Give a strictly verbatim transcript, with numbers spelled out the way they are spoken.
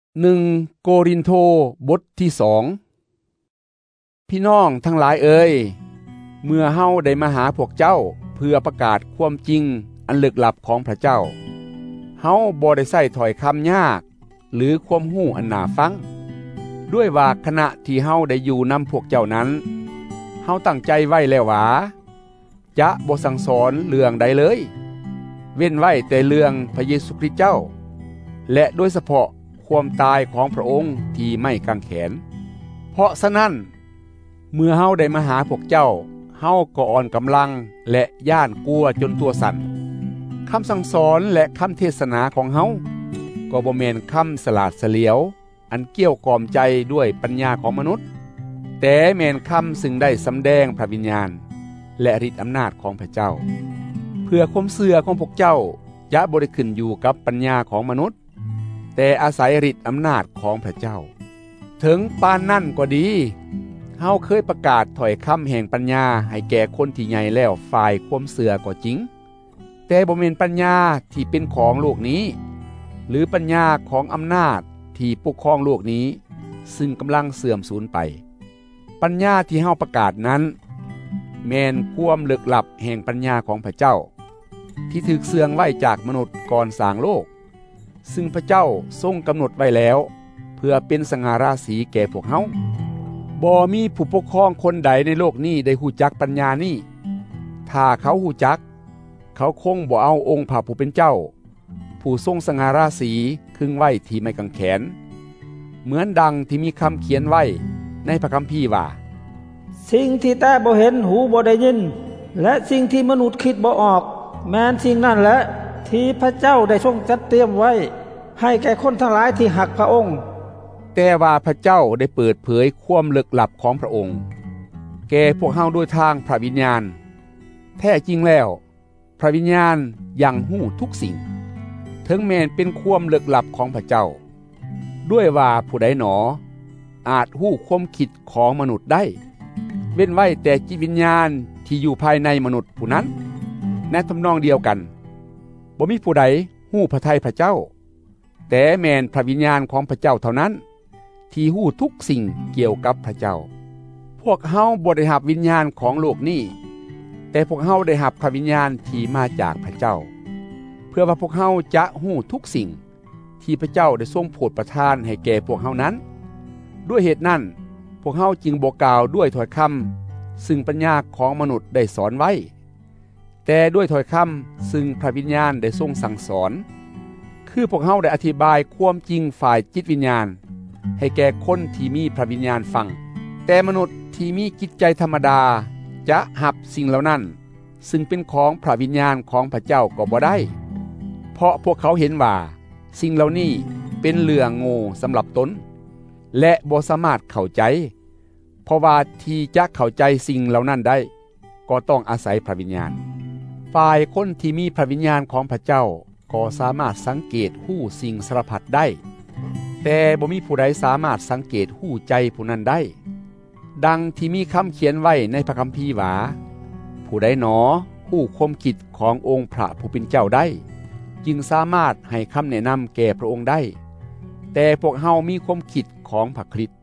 หนึ่งโกรินโธบทที่สองพี่น้องทั้งหลายเอ่ยเมื่อเฮาได้มาหาพวกเจ้าเพื่อประกาศความจริงอันลึกลับของพระเจ้าเฮาบ่ได้ใช้ถ้อยคำยากหรือความรู้อันน่าฟังด้วยว่าขณะที่เฮาได้อยู่นำพวกเจ้านั้นเฮาตั้งใจไว้แล้วว่าจะบ่สั่งสอนเรื่องใดเลยเว้นไว้แต่เรื่องพระเยซูคริสต์เจ้าและโดยเฉพาะความตายของพระองค์ที่ไม่กังแขนเพราะฉะนั้นเมื่อเฮาได้มาหาพวกเจ้าเฮาก็อ่อนกำลังและย่านกลัวจนตัวสั่นคำสั่งสอนและคำเทศนาของเฮาก็บ่แม่นคำสลาดเฉลียวอันเกี่ยวกล่อมใจด้วยปัญญาของมนุษย์แต่แม่นคำซึ่งได้สำแดงพระวิญญาณและฤทธิ์อำนาจของพระเจ้าเพื่อความเชื่อของพวกเจ้าจะบ่ได้ขึ้นอยู่กับปัญญาของมนุษย์แต่อาศัยฤทธิ์อำนาจของพระเจ้าถึงปานนั่นก็ดีเฮาเคยประกาศถ้อยคำแห่งปัญญาให้แก่คนที่ใหญ่แล้วฝ่ายความเชื่อก็จริงแต่บ่แม่นปัญญาที่เป็นของโลกนี้หรือปัญญาของอำนาจที่ปกครองโลกนี้ซึ่งกำลังเสื่อมสูญไปปัญญาที่เฮาประกาศนั้นแม่นความลึกลับแห่งปัญญาของพระเจ้าที่ถูกเสื่องไว้จากมนุษย์ก่อนสร้างโลกซึ่งพระเจ้าทรงกำหนดไว้แล้วเพื่อเป็นสง่าราศีแก่พวกเฮาบ่มีผู้ปกครองคนใดในโลกนี้ได้ฮู้จักปัญญานี้ถ้าเขาฮู้จักเขาคงบ่เอาองค์พระผู้เป็นเจ้าผู้ทรงสง่าราศีขึงไว้ที่ไม้กางแขนเหมือนดังที่มีคำเขียนไว้ในพระคัมภีร์ว่าสิ่งที่ตาบ่เห็นหูบ่ได้ยินและสิ่งที่มนุษย์คิดบ่ออกแม้นสิ่งนั้นแหละที่พระเจ้าได้ทรงจัดเตรียมไว้ให้แก่คนทั้งหลายที่หักพระองค์แต่ว่าพระเจ้าได้เปิดเผยความลึกลับของพระองค์แก่พวกเฮาด้วยทางพระวิญญาณแท้จริงแล้วพระวิญญาณยังฮู้ทุกสิ่งถึงแม้นเป็นความลึกลับของพระเจ้าด้วยว่าผู้ใดหนออาจฮู้ความคิดของมนุษย์ได้เว้นไว้แต่จิตวิญญาณที่อยู่ภายในมนุษย์ผู้นั้นในทำนองเดียวกันบ่มีผู้ใดฮู้พระทัยพระเจ้าแต่แม่นพระวิญญาณของพระเจ้าเท่านั้นที่ฮู้ทุกสิ่งเกี่ยวกับพระเจ้าพวกเฮาบ่ได้รับวิญญาณของโลกนี้แต่พวกเฮาได้รับพระวิญญาณที่มาจากพระเจ้าเพื่อว่าพวกเฮาจะฮู้ทุกสิ่งที่พระเจ้าได้ทรงโปรดประทานให้แก่พวกเฮานั้นด้วยเหตุนั้นพวกเฮาจึงบ่กล่าวด้วยถ้อยคำซึ่งปัญญาของมนุษย์ได้สอนไว้แต่ด้วยถ้อยคำซึ่งพระวิญญาณได้ทรงสั่งสอนคือพวกเฮาได้อธิบายความจริงฝ่ายจิตวิญญาณให้แก่คนที่มีพระวิญญาณฟังแต่มนุษย์ที่มีจิตใจธรรมดาจะรับสิ่งเหล่านั้นซึ่งเป็นของพระวิญญาณของพระเจ้าก็บ่ได้เพราะพวกเขาเห็นว่าสิ่งเหล่านี้เป็นเรื่องโง่สำหรับตนและบ่สามารถเข้าใจเพราะว่าที่จะเข้าใจสิ่งเหล่านั้นได้ก็ต้องอาศัยพระวิญญาณฝ่ายคนที่มีพระวิญญาณของพระเจ้าก็สามารถสังเกตฮู้สิ่งสารพัดได้แต่บ่มีผู้ใดสามารถสังเกตฮู้ใจผู้นั้นได้ดังที่มีคำเขียนไว้ในพระคัมภีร์ว่าผู้ใดหนอฮู้ความคิดขององค์พระผู้เป็นเจ้าได้จึงสามารถให้คำแนะนำแก่พระองค์ได้แต่พวกเฮามีความคิดของพระคริสต์